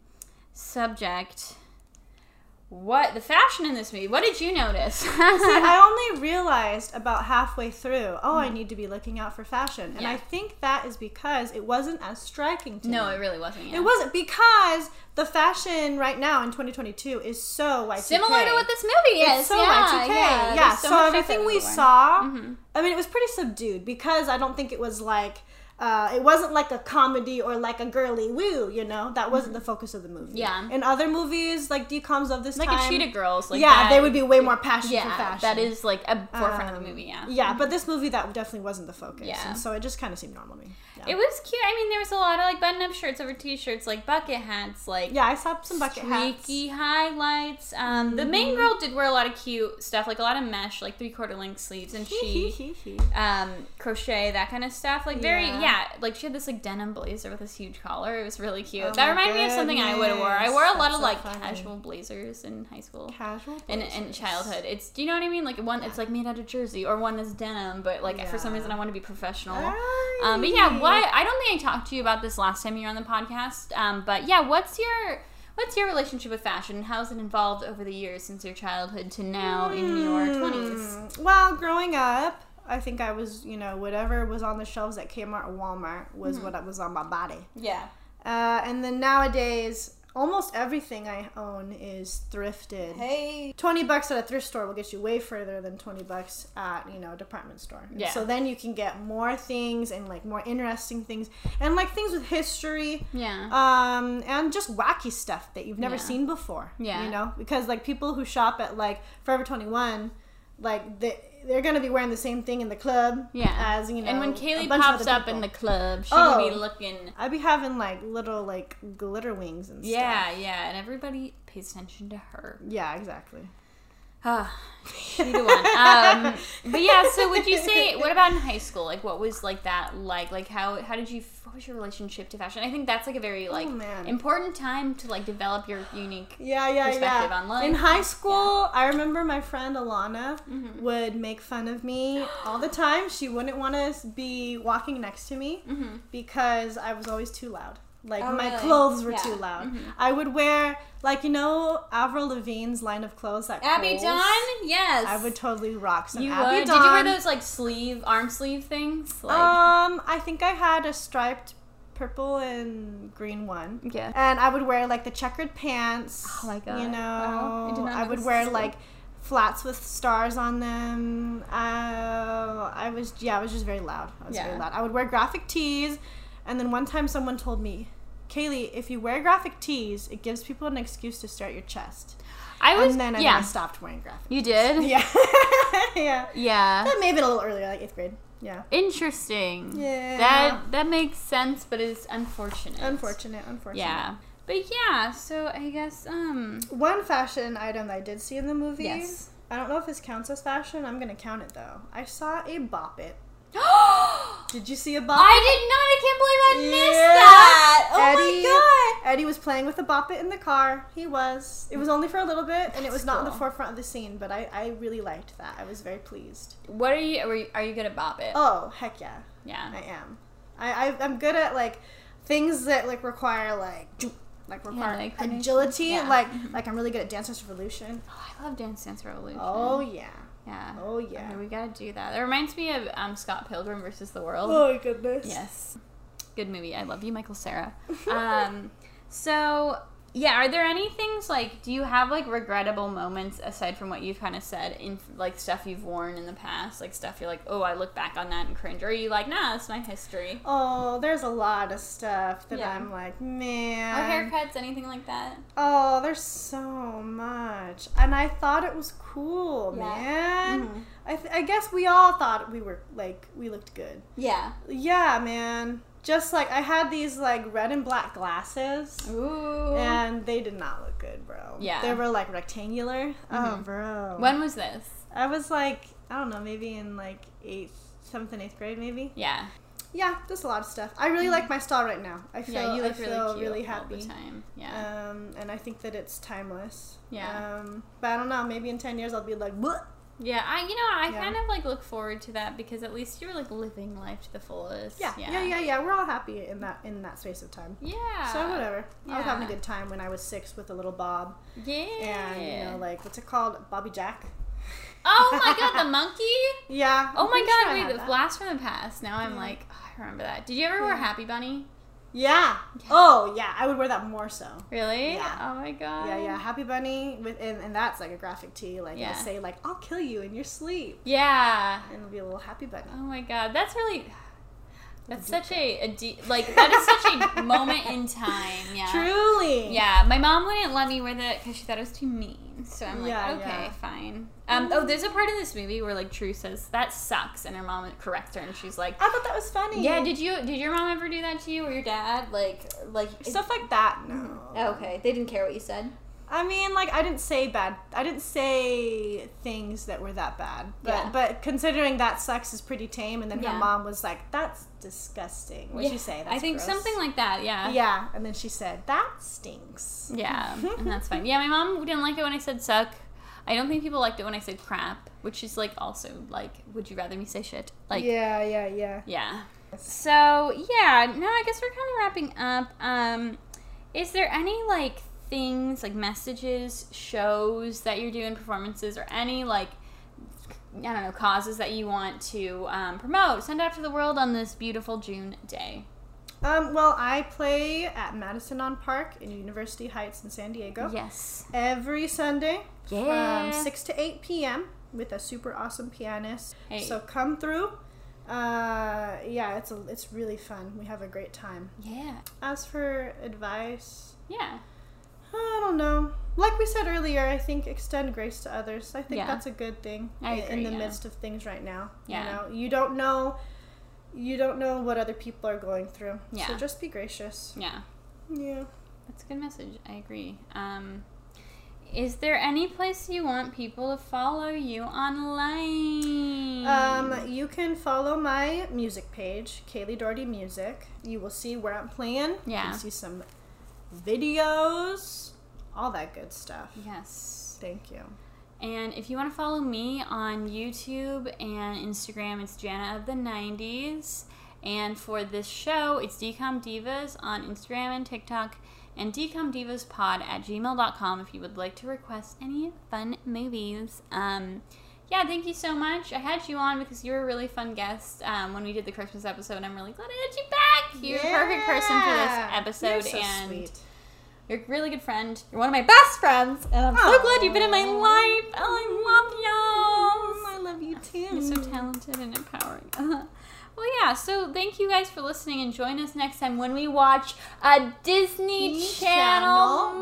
subject. What the fashion in this movie? What did you notice? See, I only realized about halfway through. Oh, I need to be looking out for fashion, and Yeah. I think that is because it wasn't as striking to me. No, it really wasn't. Yeah. It wasn't because the fashion right now in twenty twenty-two is so Y two K. Similar to what this movie is. It's so yeah, Y two K. Yeah, Yeah, there's so, much stuff everything that we wore. saw, Mhm. I mean, it was pretty subdued because I don't think it was like, uh, it wasn't like a comedy or like a girly woo, you know? That wasn't the focus of the movie. Yeah. In other movies, like D COMs of this Like time. a Cheetah Girls. Like yeah, that, they would be way more passionate Yeah, for fashion. that is like a forefront of Um, the movie, yeah. Yeah, but this movie, that definitely wasn't the focus. Yeah. And so it just kind of seemed normal to me. Yeah. It was cute. I mean, there was a lot of like button-up shirts over t-shirts, like bucket hats, like yeah, I saw some bucket hats. streaky highlights. Um, The main girl did wear a lot of cute stuff, like a lot of mesh, like three-quarter length sleeves, and she um, crochet, that kind of stuff. Like very, yeah. yeah, like she had this like denim blazer with this huge collar. It was really cute. Oh that my reminded me of something I would have wore. I goodness. wore a lot That's of so like funny. casual blazers in high school. Casual In, blazers. in childhood, it's do you know what I mean? Like one, it's like made out of jersey, or one is denim, but like for some Yeah. reason I want to be professional. Aye. Um, but yeah, what I don't think I talked to you about this last time you were on the podcast. Um, but yeah, what's your what's your relationship with fashion? How's it evolved over the years since your childhood to now in your twenties? Mm, Well, growing up, I think I was, you know, whatever was on the shelves at Kmart or Walmart was Mm-hmm. what was on my body. Yeah. Uh, and then nowadays, almost everything I own is thrifted. Hey. twenty bucks at a thrift store will get you way further than twenty bucks at, you know, a department store. And Yeah. So then you can get more things and like more interesting things and like things with history. Yeah. Um, and just wacky stuff that you've never Yeah. seen before. Yeah. You know, because like people who shop at like Forever twenty-one, like they, they're going to be wearing the same thing in the club Yeah. as, you know, and when a Kaylee bunch of pops other up in people. the club, she Oh. can be looking. I'd be having like little like glitter wings and stuff. Yeah, yeah, and everybody pays attention to her. Yeah, exactly. Ah, she the one. Um, but yeah, so would you say, what about in high school? Like, what was like that like? Like, how how did you? What was your relationship to fashion? I think that's like a very like Oh, man. important time to like develop your unique. Yeah, yeah, Perspective yeah. on life. In high school, I remember my friend Alana Mm-hmm. would make fun of me all the time. She wouldn't want to be walking next to me Mm-hmm. because I was always too loud. Like, Oh, my really? clothes were Yeah. too loud. Mhm. I would wear, like, you know, Avril Lavigne's line of clothes at Abby Kohl's? Dawn, yes, I would totally rock some You Abby would. Dawn. Did you wear those like sleeve, arm sleeve things? Like, Um, I think I had a striped purple and green one. yeah. And I would wear like the checkered pants. Oh my God. You Wow. I did know, not I know would this wear was like flats with stars on them. Uh, I was yeah, I was just very loud. I was Yeah. very loud. I would wear graphic tees, and then one time someone told me, Kaylee, if you wear graphic tees, it gives people an excuse to stare at your chest. I was. and then, and yeah. then I stopped wearing graphic. You did. Yeah, yeah. Yeah. That may have been a little earlier, like eighth grade. Yeah. Interesting. Yeah. That that makes sense, but it's unfortunate. Unfortunate, unfortunate. Yeah. But yeah, so I guess um One fashion item that I did see in the movie. yes. I don't know if this counts as fashion. I'm gonna count it though. I saw a Bop It. I Did you see a Bop did not. I can't believe I missed Yeah. that. Oh Eddie, my god. Eddie was playing with a Bop It in the car. He was. It was only for a little bit, and it was not in the cool. forefront of the scene. But I, I really liked that. I was very pleased. What are you? Are you, are you good at Bop It? Oh heck yeah, yeah. I am. I, I I'm good at like things that like require like like require like coordination. agility. Yeah. Like like I'm really good at Dance Dance Revolution. Oh, I love Dance Dance Revolution. Oh yeah. yeah. Oh yeah. Okay, we gotta do that. That reminds me of um, Scott Pilgrim versus the World. Oh my goodness. Yes. Good movie. I love you, Michael Cera. Um, so, yeah, are there any things, like, do you have, like, regrettable moments aside from what you've kind of said in, like, stuff you've worn in the past? Like, stuff you're like, oh, I look back on that and cringe. Or are you like, nah, it's my history? Oh, there's a lot of stuff that Yeah. I'm like, Or man. haircuts, anything like that? Oh, there's so much. And I thought it was cool, Yeah. man. Mhm. I, th- I guess we all thought we were, like, we looked good. Yeah. Yeah, man. Just like, I had these, like, red and black glasses. Ooh. And they did not look good, bro. Yeah. They were, like, rectangular. Oh, Mhm. bro. When was this? I was, like, I don't know, maybe in, like, eighth, seventh and eighth grade, maybe. Yeah. Yeah, just a lot of stuff. I really like my style right now. I feel, Yeah, you look I feel really cute really all happy. the time. Yeah. Um, and I think that it's timeless. Yeah. Um, but I don't know. Maybe in ten years I'll be like, what? Yeah, I you know I Yeah. kind of like look forward to that because at least you're like living life to the fullest. Yeah, yeah, yeah, yeah. We're all happy in that in that space of time. Yeah. So whatever. I was having a Yeah. good time when I was six with a little bob Yeah. and you know like what's it called, Bobby Jack. Oh my god, the monkey! Yeah. Oh I'm my pretty sure I god, had wait, that. blast from the past. Now I'm Yeah. like, oh, I remember that. Did you ever wear Yeah. Happy Bunny? Yeah. Oh yeah, I would wear that more so. Really? Yeah. Oh my god. Yeah, yeah. Happy Bunny with and, and that's like a graphic tee. Like Yeah. it'll say like I'll kill you in your sleep, Yeah. and it'll be a little Happy Bunny. Oh my god, that's really. That's such a, a deep, like that is such a moment in time. Yeah. Truly. Yeah, my mom wouldn't let me wear that because she thought it was too mean. So I'm like, Yeah, okay, yeah. fine. Um, oh, there's a part of this movie where like True says that sucks, and her mom corrects her, and she's like, I thought that was funny. yeah, did you did your mom ever do that to you or your dad? Like like Stuff like that. No. Oh, okay, they didn't care what you said. I mean, like, I didn't say bad. I didn't say things that were that bad. But Yeah. but considering that sucks is pretty tame, and then Yeah. her mom was like, "That's disgusting." What'd Yeah, she say? That's I think gross. something like that, yeah. Yeah, and then she said, "That stinks." Yeah, and that's fine. Yeah, my mom didn't like it when I said suck. I don't think people liked it when I said crap, which is like also like, would you rather me say shit? Like, yeah, yeah, yeah. yeah. So yeah, no, I guess we're kind of wrapping up. Um, is there any like things like messages, shows that you're doing, performances, or any like I don't know causes that you want to um, promote, send out to the world on this beautiful June day? Um, well, I play at Madison on Park in University Heights in San Diego. Yes. Every Sunday Yeah. from six to eight p.m. with a super awesome pianist. Hey. So come through. Uh, yeah, it's a, it's really fun. We have a great time. Yeah. As for advice, Yeah. I don't know. Like we said earlier, I think extend grace to others. I think Yeah. that's a good thing I in- agree, in the yeah. midst of things right now. Yeah. You know, you don't know, you don't know what other people are going through. Yeah. So just be gracious. Yeah. Yeah. That's a good message. I agree. Um, is there any place you want people to follow you online? Um, you can follow my music page, Kaylee Doherty Music. You will see where I'm playing. You Yeah. can see some videos, all that good stuff. Yes. Thank you. And if you want to follow me on YouTube and Instagram, it's Jana of the nineties. And for this show, it's Decom Divas on Instagram and TikTok, and decomdivaspod at gmail dot com if you would like to request any fun movies. Um, yeah, thank you so much. I had you on because you were a really fun guest um, when we did the Christmas episode. I'm really glad I had you back. You're the perfect person for this episode. You're so and sweet. You're a really good friend. You're one of my best friends, and I'm so Aw. glad you've been in my life. Oh, I love y'all. I love you too. You're so talented and empowering. Well, yeah, so thank you guys for listening, and join us next time when we watch a Disney Disney Channel, Channel